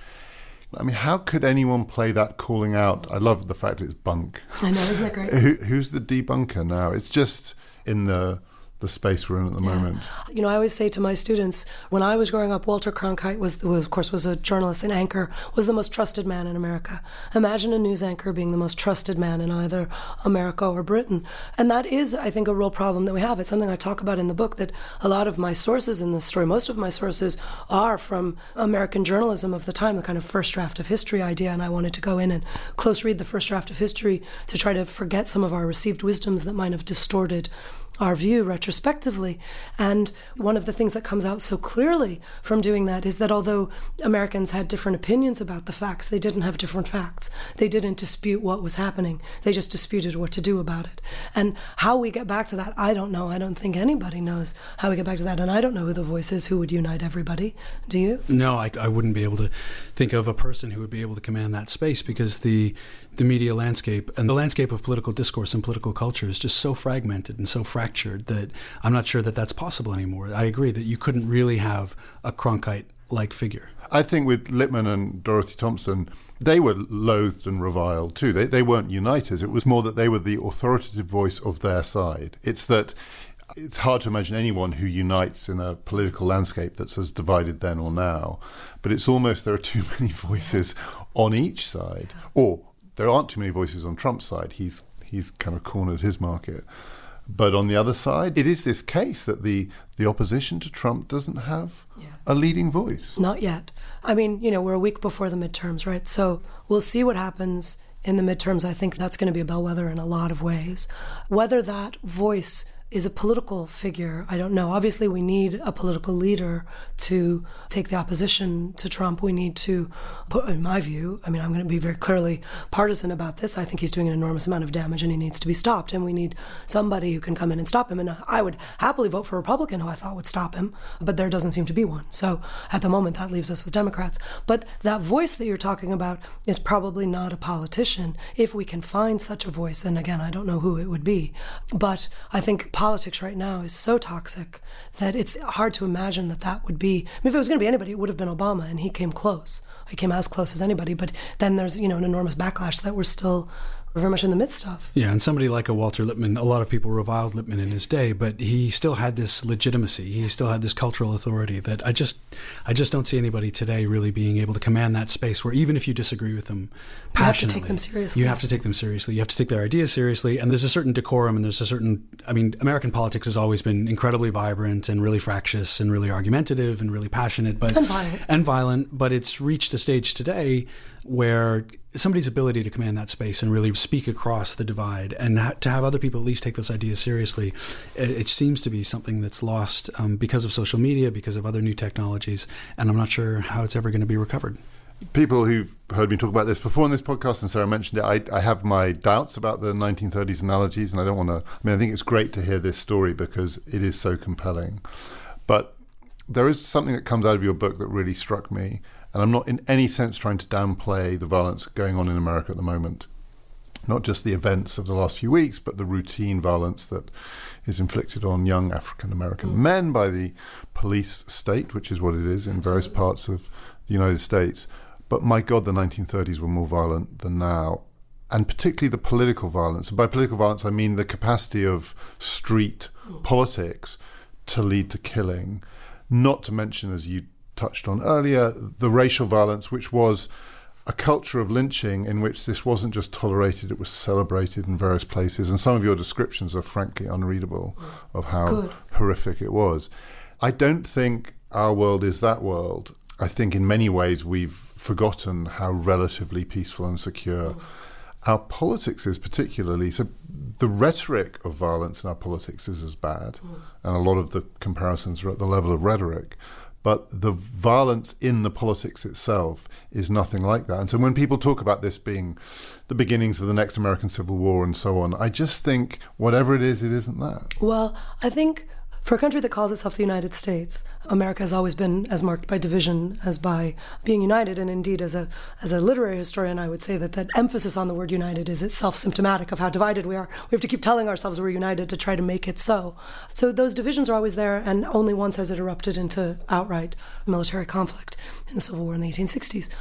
Speaker 1: How could anyone play that calling out? I love the fact it's bunk.
Speaker 2: I know, isn't that great?
Speaker 1: Who's the debunker now? It's just in the space we're in at the moment.
Speaker 2: I always say to my students, when I was growing up, Walter Cronkite was a journalist and anchor, was the most trusted man in America. Imagine a news anchor being the most trusted man in either America or Britain. And that is, I think, a real problem that we have. It's something I talk about in the book, that a lot of my sources in this story, most of my sources are from American journalism of the time, the kind of first draft of history idea. And I wanted to go in and close read the first draft of history to try to forget some of our received wisdoms that might have distorted our view retrospectively. And one of the things that comes out so clearly from doing that is that although Americans had different opinions about the facts, they didn't have different facts. They didn't dispute what was happening. They just disputed what to do about it. And how we get back to that, I don't know. I don't think anybody knows how we get back to that. And I don't know who the voice is who would unite everybody. Do you?
Speaker 3: No, I wouldn't be able to think of a person who would be able to command that space, because the media landscape and the landscape of political discourse and political culture is just so fragmented and so fractured that I'm not sure that that's possible anymore. I agree that you couldn't really have a Cronkite-like figure.
Speaker 1: I think with Lippmann and Dorothy Thompson, they were loathed and reviled too. They weren't uniters. It was more that they were the authoritative voice of their side. It's hard to imagine anyone who unites in a political landscape that's as divided then or now. But it's almost there are too many voices on each side. Or there aren't too many voices on Trump's side. He's kind of cornered his market. But on the other side, it is this case that the opposition to Trump doesn't have a leading voice.
Speaker 2: Not yet. We're a week before the midterms, right? So we'll see what happens in the midterms. I think that's going to be a bellwether in a lot of ways. Whether that voice is a political figure. I don't know. Obviously, we need a political leader to take the opposition to Trump. We need to put, in my view, I mean, I'm going to be very clearly partisan about this. I think he's doing an enormous amount of damage and he needs to be stopped. And we need somebody who can come in and stop him. And I would happily vote for a Republican who I thought would stop him, but there doesn't seem to be one. So at the moment, that leaves us with Democrats. But that voice that you're talking about is probably not a politician. If we can find such a voice, and again, I don't know who it would be, but I think politics right now is so toxic that it's hard to imagine that would be, I mean, if it was going to be anybody, it would have been Obama, and he came close. He came as close as anybody, but then there's, an enormous backlash that we're still very much in the midst of.
Speaker 3: Yeah, and somebody like a Walter Lippmann, a lot of people reviled Lippmann in his day, but he still had this legitimacy. He still had this cultural authority that I just don't see anybody today really being able to command that space where even if you disagree with them passionately,
Speaker 2: you have to take them seriously.
Speaker 3: You have to take them seriously. You have to take their ideas seriously. And there's a certain decorum and there's a certain, American politics has always been incredibly vibrant and really fractious and really argumentative and really passionate, and violent. But it's reached a stage today where somebody's ability to command that space and really speak across the divide and to have other people at least take those ideas seriously, it seems to be something that's lost because of social media, because of other new technologies, and I'm not sure how it's ever going to be recovered.
Speaker 1: People who've heard me talk about this before in this podcast, and Sarah mentioned it, I have my doubts about the 1930s analogies, and I don't want to, I think it's great to hear this story because it is so compelling. But there is something that comes out of your book that really struck me, and I'm not in any sense trying to downplay the violence going on in America at the moment. Not just the events of the last few weeks, but the routine violence that is inflicted on young African-American men by the police state, which is what it is in various parts of the United States. But my God, the 1930s were more violent than now, and particularly the political violence. And by political violence, I mean the capacity of street politics to lead to killing, not to mention, as you touched on earlier, the racial violence, which was a culture of lynching in which this wasn't just tolerated, it was celebrated in various places. And some of your descriptions are frankly unreadable of how horrific it was. I don't think our world is that world. I think in many ways we've forgotten how relatively peaceful and secure our politics is, particularly. So the rhetoric of violence in our politics is as bad, and a lot of the comparisons are at the level of rhetoric. But the violence in the politics itself is nothing like that. And so when people talk about this being the beginnings of the next American Civil War and so on, I just think whatever it isn't that.
Speaker 2: Well, I think for a country that calls itself the United States, America has always been as marked by division as by being united. And indeed, as a literary historian, I would say that emphasis on the word united is itself symptomatic of how divided we are. We have to keep telling ourselves we're united to try to make it so. So those divisions are always there, and only once has it erupted into outright military conflict in the Civil War in the 1860s.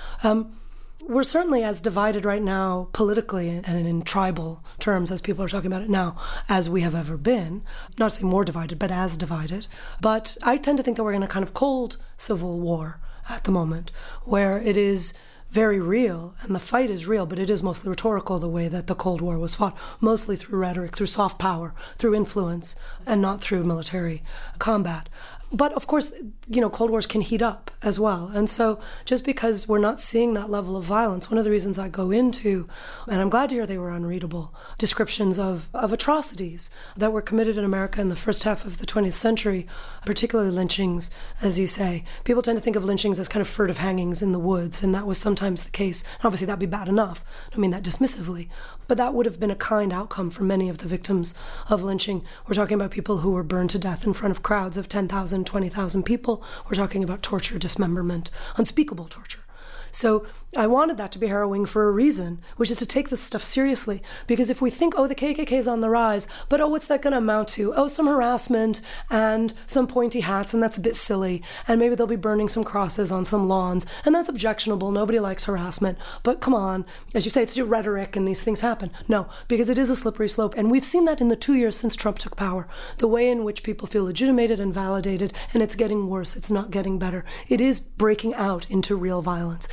Speaker 2: We're certainly as divided right now politically and in tribal terms, as people are talking about it now, as we have ever been. Not to say more divided, but as divided. But I tend to think that we're in a kind of cold civil war at the moment, where it is very real, and the fight is real, but it is mostly rhetorical, the way that the Cold War was fought, mostly through rhetoric, through soft power, through influence, and not through military combat. But of course, Cold Wars can heat up as well. And so just because we're not seeing that level of violence, one of the reasons I go into, and I'm glad to hear they were unreadable, descriptions of atrocities that were committed in America in the first half of the 20th century, particularly lynchings, as you say. People tend to think of lynchings as kind of furtive hangings in the woods, and that was sometimes the case. Obviously, that'd be bad enough. I don't mean that dismissively. But that would have been a kind outcome for many of the victims of lynching. We're talking about people who were burned to death in front of crowds of 10,000, 20,000 people. We're talking about torture, dismemberment, unspeakable torture. So I wanted that to be harrowing for a reason, which is to take this stuff seriously. Because if we think, the KKK is on the rise, but what's that going to amount to? Some harassment and some pointy hats, and that's a bit silly. And maybe they'll be burning some crosses on some lawns, and that's objectionable. Nobody likes harassment. But come on, as you say, it's just rhetoric and these things happen. No, because it is a slippery slope. And we've seen that in the 2 years since Trump took power. The way in which people feel legitimated and validated, and it's getting worse. It's not getting better. It is breaking out into real violence.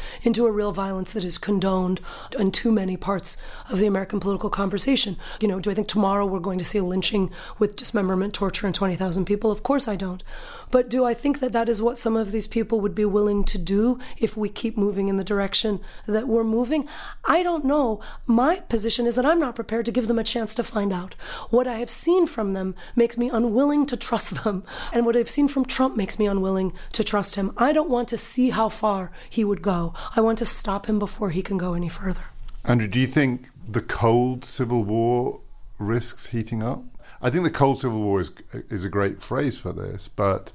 Speaker 2: into a real violence that is condoned in too many parts of the American political conversation. Do I think tomorrow we're going to see a lynching with dismemberment, torture, and 20,000 people? Of course I don't. But do I think that that is what some of these people would be willing to do if we keep moving in the direction that we're moving? I don't know. My position is that I'm not prepared to give them a chance to find out. What I have seen from them makes me unwilling to trust them. And what I've seen from Trump makes me unwilling to trust him. I don't want to see how far he would go. I want to stop him before he can go any further.
Speaker 1: Andrew, do you think the cold civil war risks heating up? I think the cold civil war is a great phrase for this, but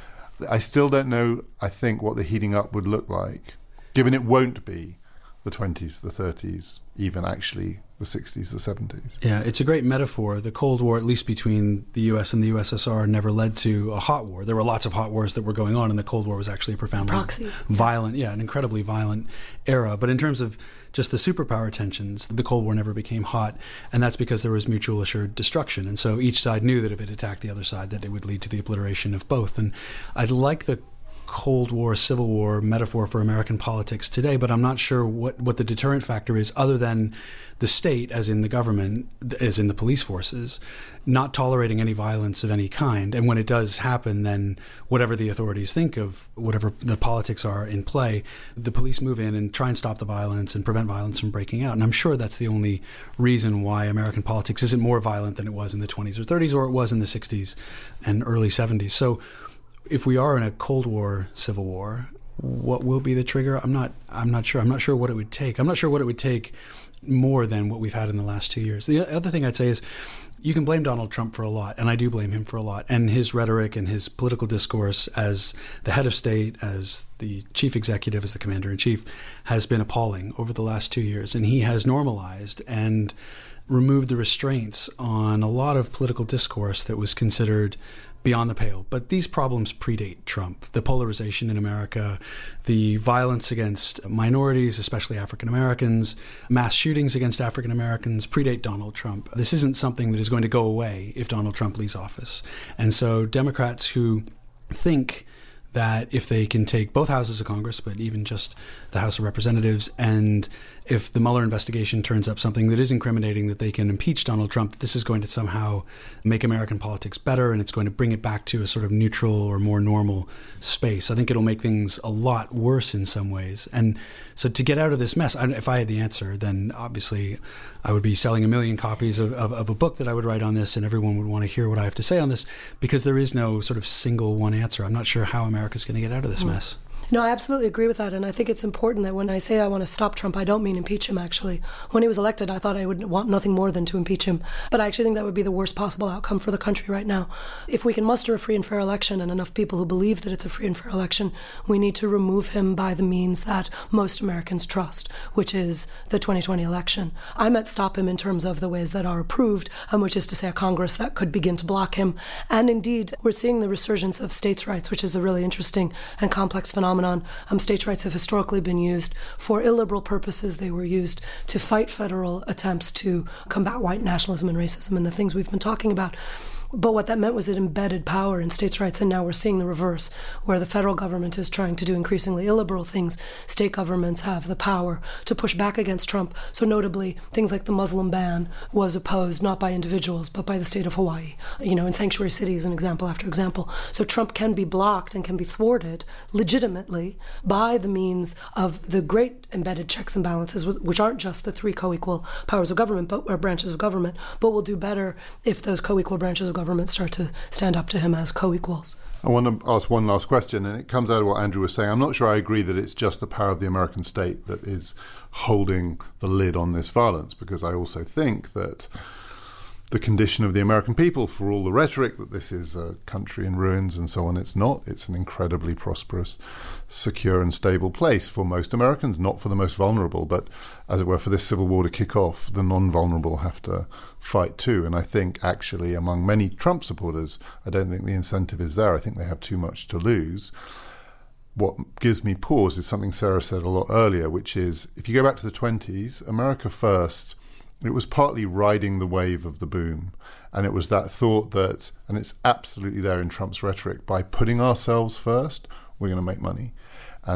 Speaker 1: I still don't know, I think, what the heating up would look like, given it won't be the 20s, the 30s, even actually the 60s, the 70s.
Speaker 3: Yeah, it's a great metaphor. The Cold War, at least between the US and the USSR, never led to a hot war. There were lots of hot wars that were going on, and the Cold War was actually a profoundly violent, an incredibly violent era. But in terms of just the superpower tensions, the Cold War never became hot, and that's because there was mutual assured destruction. And so each side knew that if it attacked the other side, that it would lead to the obliteration of both. And I'd like the Cold War, Civil War metaphor for American politics today, but I'm not sure what the deterrent factor is other than the state, as in the government, as in the police forces, not tolerating any violence of any kind. And when it does happen, then whatever the authorities think of, whatever the politics are in play, the police move in and try and stop the violence and prevent violence from breaking out. And I'm sure that's the only reason why American politics isn't more violent than it was in the 20s or 30s, or it was in the 60s and early 70s. So if we are in a Cold War, Civil War, what will be the trigger? I'm not sure. I'm not sure what it would take. I'm not sure what it would take more than what we've had in the last 2 years. The other thing I'd say is you can blame Donald Trump for a lot, and I do blame him for a lot. And his rhetoric and his political discourse as the head of state, as the chief executive, as the commander-in-chief, has been appalling over the last 2 years. And he has normalized and removed the restraints on a lot of political discourse that was considered beyond the pale. But these problems predate Trump. The polarization in America, the violence against minorities, especially African Americans, mass shootings against African Americans predate Donald Trump. This isn't something that is going to go away if Donald Trump leaves office. And so Democrats who think that if they can take both houses of Congress, but even just the House of Representatives, and if the Mueller investigation turns up something that is incriminating, that they can impeach Donald Trump, that this is going to somehow make American politics better and it's going to bring it back to a sort of neutral or more normal space. I think it'll make things a lot worse in some ways. And so to get out of this mess, if I had the answer, then obviously I would be selling 1 million copies of a book that I would write on this, and everyone would want to hear what I have to say on this, because there is no sort of single one answer. I'm not sure how America's going to get out of this mess.
Speaker 2: No, I absolutely agree with that. And I think it's important that when I say I want to stop Trump, I don't mean impeach him, actually. When he was elected, I thought I would want nothing more than to impeach him. But I actually think that would be the worst possible outcome for the country right now. If we can muster a free and fair election and enough people who believe that it's a free and fair election, we need to remove him by the means that most Americans trust, which is the 2020 election. I meant stop him in terms of the ways that are approved, which is to say a Congress that could begin to block him. And indeed, we're seeing the resurgence of states' rights, which is a really interesting and complex phenomenon. States' rights have historically been used for illiberal purposes. They were used to fight federal attempts to combat white nationalism and racism and the things we've been talking about. But what that meant was it embedded power in states' rights, and now we're seeing the reverse, where the federal government is trying to do increasingly illiberal things. State governments have the power to push back against Trump. So notably, things like the Muslim ban was opposed not by individuals, but by the state of Hawaii. In sanctuary cities, an example after example. So Trump can be blocked and can be thwarted legitimately by the means of the great embedded checks and balances, which aren't just the 3 co-equal powers of government, or branches of government, but will do better if those co-equal branches of government start to stand up to him as co-equals.
Speaker 1: I want to ask one last question, and it comes out of what Andrew was saying. I'm not sure I agree that it's just the power of the American state that is holding the lid on this violence, because I also think that the condition of the American people, for all the rhetoric that this is a country in ruins and so on, it's not. It's an incredibly prosperous, secure and stable place for most Americans, not for the most vulnerable, but as it were, for this civil war to kick off, the non-vulnerable have to fight too. And I think actually among many Trump supporters, I don't think the incentive is there. I think they have too much to lose. What gives me pause is something Sarah said a lot earlier, which is if you go back to the 20s, America First, it was partly riding the wave of the boom. And it was that thought that, and it's absolutely there in Trump's rhetoric, by putting ourselves first, we're going to make money. And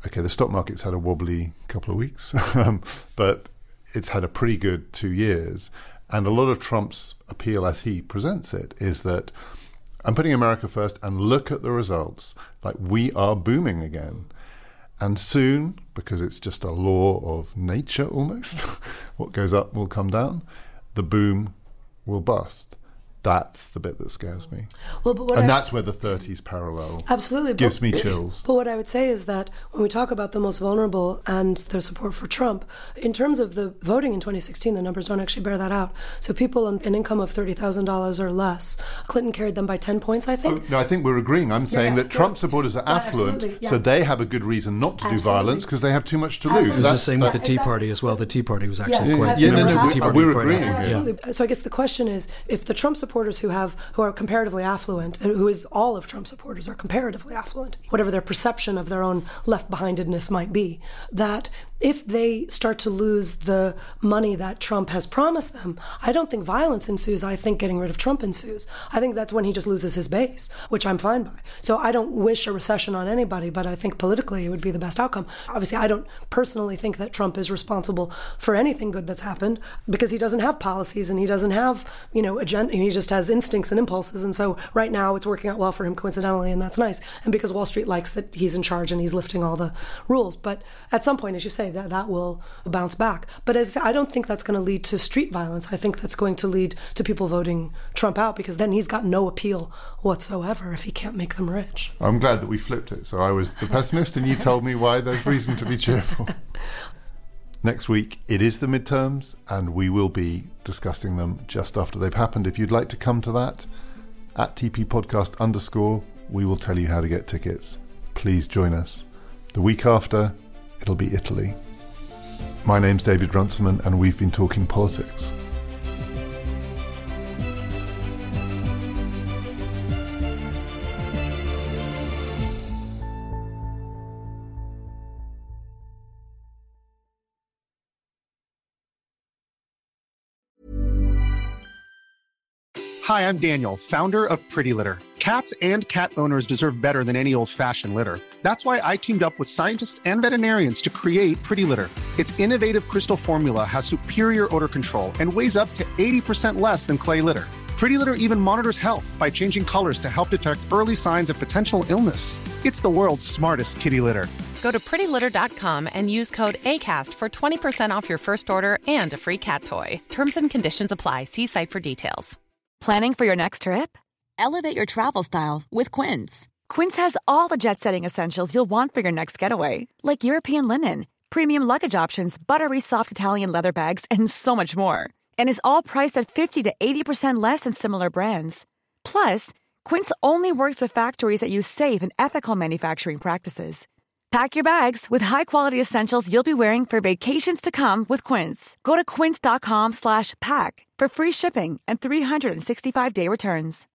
Speaker 1: okay, the stock market's had a wobbly couple of weeks, but it's had a pretty good 2 years. And a lot of Trump's appeal, as he presents it, is that I'm putting America first, and look at the results. Like, we are booming again. And soon, because it's just a law of nature almost, what goes up will come down, the boom will bust. That's the bit that scares me.
Speaker 2: Well, but
Speaker 1: that's where the 30s parallel
Speaker 2: absolutely
Speaker 1: gives me chills.
Speaker 2: But what I would say is that when we talk about the most vulnerable and their support for Trump, in terms of the voting in 2016, the numbers don't actually bear that out. So people on an income of $30,000 or less, Clinton carried them by 10 points, I think.
Speaker 1: Oh, no, I think we're agreeing. I'm saying that Trump supporters are affluent, so they have a good reason not to do violence because they have too much to lose.
Speaker 3: It was the same with the Tea Party as well. The Tea Party was actually quite...
Speaker 1: we're agreeing.
Speaker 2: Absolutely. So I guess the question is, if the Trump supporters who are comparatively affluent, who is all of Trump supporters are comparatively affluent, whatever their perception of their own left-behindedness might be, that if they start to lose the money that Trump has promised them, I don't think violence ensues. I think getting rid of Trump ensues. I think that's when he just loses his base, which I'm fine by. So I don't wish a recession on anybody, but I think politically it would be the best outcome. Obviously, I don't personally think that Trump is responsible for anything good that's happened because he doesn't have policies and he doesn't have, agenda. He just has instincts and impulses. And so right now it's working out well for him coincidentally, and that's nice. And because Wall Street likes that he's in charge and he's lifting all the rules. But at some point, as you say, that will bounce back. But as I don't think that's going to lead to street violence. I think that's going to lead to people voting Trump out because then he's got no appeal whatsoever if he can't make them rich.
Speaker 1: I'm glad that we flipped it. So I was the pessimist and you told me why there's reason to be cheerful. Next week, it is the midterms, and we will be discussing them just after they've happened. If you'd like to come to that, at @TPPodcast_, we will tell you how to get tickets. Please join us. The week after, it'll be Italy. My name's David Runciman, and we've been talking politics.
Speaker 5: Hi, I'm Daniel, founder of Pretty Litter. Cats and cat owners deserve better than any old-fashioned litter. That's why I teamed up with scientists and veterinarians to create Pretty Litter. Its innovative crystal formula has superior odor control and weighs up to 80% less than clay litter. Pretty Litter even monitors health by changing colors to help detect early signs of potential illness. It's the world's smartest kitty litter.
Speaker 6: Go to prettylitter.com and use code ACAST for 20% off your first order and a free cat toy. Terms and conditions apply. See site for details.
Speaker 7: Planning for your next trip? Elevate your travel style with Quince. Quince has all the jet-setting essentials you'll want for your next getaway, like European linen, premium luggage options, buttery soft Italian leather bags, and so much more. And is all priced at 50 to 80% less than similar brands. Plus, Quince only works with factories that use safe and ethical manufacturing practices. Pack your bags with high-quality essentials you'll be wearing for vacations to come with Quince. Go to quince.com/pack for free shipping and 365-day returns.